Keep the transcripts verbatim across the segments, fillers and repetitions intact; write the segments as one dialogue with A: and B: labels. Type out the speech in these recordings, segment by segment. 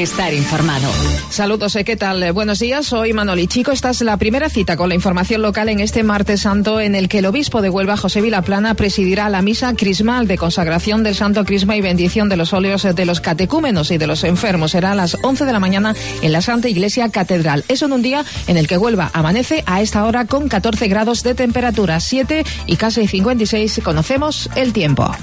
A: Estar informado.
B: Saludos, ¿qué tal? Buenos días, soy Manoli Chico. Esta es la primera cita con la información local en este martes santo, en el que el obispo de Huelva, José Vilaplana, presidirá la misa crismal de consagración del Santo Crisma y bendición de los óleos de los catecúmenos y de los enfermos. Será a las once de la mañana en la Santa Iglesia Catedral. Eso en un día en el que Huelva amanece a esta hora con catorce grados de temperatura, siete y casi cincuenta y seis. Conocemos el tiempo.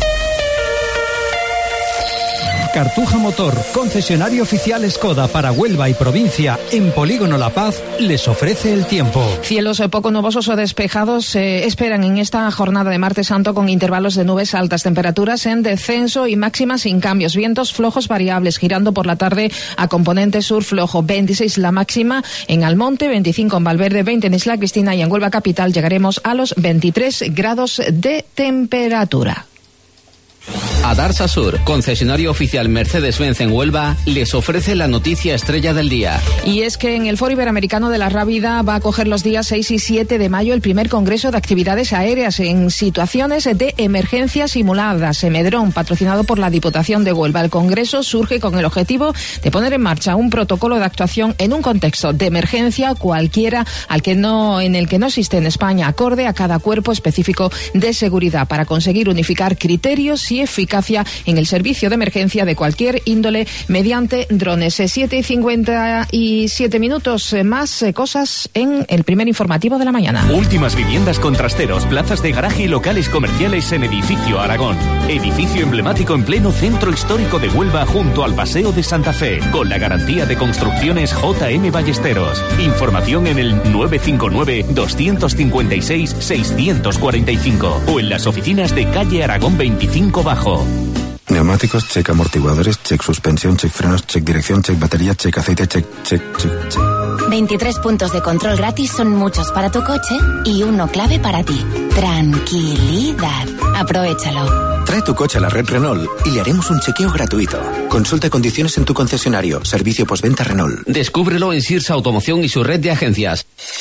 C: Cartuja Motor, concesionario oficial Skoda para Huelva y provincia en Polígono La Paz, les ofrece el tiempo.
B: Cielos poco nubosos o despejados se eh, esperan en esta jornada de martes santo, con intervalos de nubes altas, temperaturas en descenso y máximas sin cambios, vientos flojos variables, girando por la tarde a componente sur flojo. veintiséis la máxima en Almonte, veinticinco en Valverde, veinte en Isla Cristina, y en Huelva capital llegaremos a los veintitrés grados de temperatura.
D: Adarsa Sur, concesionario oficial Mercedes-Benz en Huelva, les ofrece la noticia estrella del día.
B: Y es que en el Foro Iberoamericano de la Rábida va a acoger los días seis y siete de mayo el primer Congreso de Actividades Aéreas en Situaciones de Emergencia Simuladas, Emedrón, patrocinado por la Diputación de Huelva. El Congreso surge con el objetivo de poner en marcha un protocolo de actuación en un contexto de emergencia cualquiera al que no, en el que no existe en España, acorde a cada cuerpo específico de seguridad, para conseguir unificar criterios y eficacia en el servicio de emergencia de cualquier índole mediante drones. siete y cincuenta y siete minutos. Más cosas en el primer informativo de la mañana.
E: Últimas viviendas con trasteros, plazas de garaje y locales comerciales en Edificio Aragón. Edificio emblemático en pleno centro histórico de Huelva, junto al Paseo de Santa Fe, con la garantía de construcciones J M Ballesteros. Información en el nueve cinco nueve, dos cinco seis, seis cuatro cinco o en las oficinas de calle Aragón veinticinco Bajo.
F: Neumáticos, check amortiguadores, check suspensión, check frenos, check dirección, check batería, check aceite, check, check, check, check.
G: veintitrés puntos de control gratis son muchos para tu coche y uno clave para ti. Tranquilidad. Aprovechalo.
H: Trae tu coche a la red Renault y le haremos un chequeo gratuito. Consulta condiciones en tu concesionario. Servicio postventa Renault.
D: Descúbrelo en Sirsa Automoción y su red de agencias.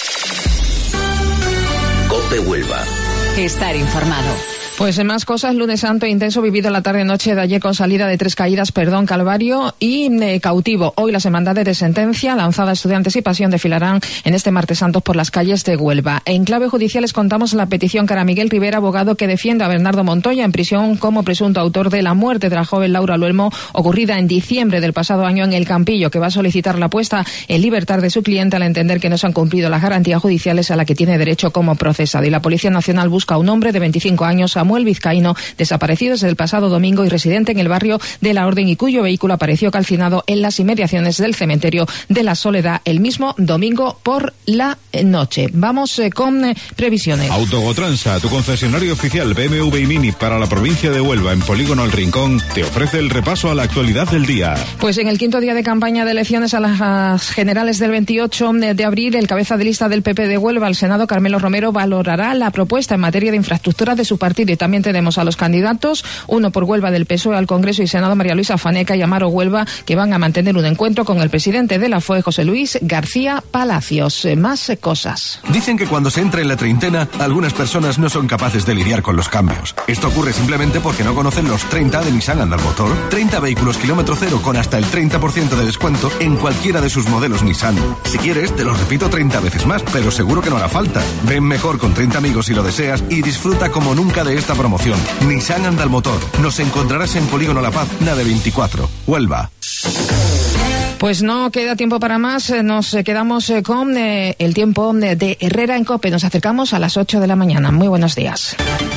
I: COPE Huelva.
A: Estar informado.
B: Pues en más cosas, lunes santo intenso vivido la tarde-noche de ayer, con salida de Tres Caídas, Perdón, Calvario y eh, Cautivo. Hoy las hermandades de Sentencia, Lanzada, Estudiantes y Pasión desfilarán en este martes santo por las calles de Huelva. En clave judicial les contamos la petición que hará Miguel Rivera, abogado que defiende a Bernardo Montoya, en prisión como presunto autor de la muerte de la joven Laura Luelmo, ocurrida en diciembre del pasado año en El Campillo, que va a solicitar la puesta en libertad de su cliente al entender que no se han cumplido las garantías judiciales a la que tiene derecho como procesado. Y la Policía Nacional busca a un hombre de veinticinco años, Samuel Vizcaíno, desaparecido desde el pasado domingo y residente en el barrio de La Orden, y cuyo vehículo apareció calcinado en las inmediaciones del cementerio de la Soledad el mismo domingo por la noche. Vamos eh, con eh, previsiones.
J: Autogotransa, tu concesionario oficial B M W y Mini para la provincia de Huelva en Polígono El Rincón, te ofrece el repaso a la actualidad del día.
B: Pues en el quinto día de campaña de elecciones a las generales del veintiocho de abril, el cabeza de lista del P P de Huelva al Senado, Carmelo Romero, valorará la propuesta en materia de infraestructuras de su partido. Y también tenemos a los candidatos, uno por Huelva del P S O E al Congreso y Senado, María Luisa Faneca y Amaro Huelva, que van a mantener un encuentro con el presidente de la F O E, José Luis García Palacios. Eh, más eh, cosas.
K: Dicen que cuando se entra en la treintena, algunas personas no son capaces de lidiar con los cambios. Esto ocurre simplemente porque no conocen los treinta de Nissan Andal Motor. treinta vehículos kilómetro cero con hasta el treinta por ciento de descuento en cualquiera de sus modelos Nissan. Si quieres, te lo repito treinta veces más, pero seguro que no hará falta. Ven mejor con treinta amigos si lo deseas y disfruta como nunca de esta promoción. Nissan Andal Motor. Nos encontrarás en Polígono La Paz, Nave veinticuatro, Huelva.
B: Pues no queda tiempo para más. Nos quedamos con eh, el tiempo de Herrera en COPE. Nos acercamos a las ocho de la mañana. Muy buenos días.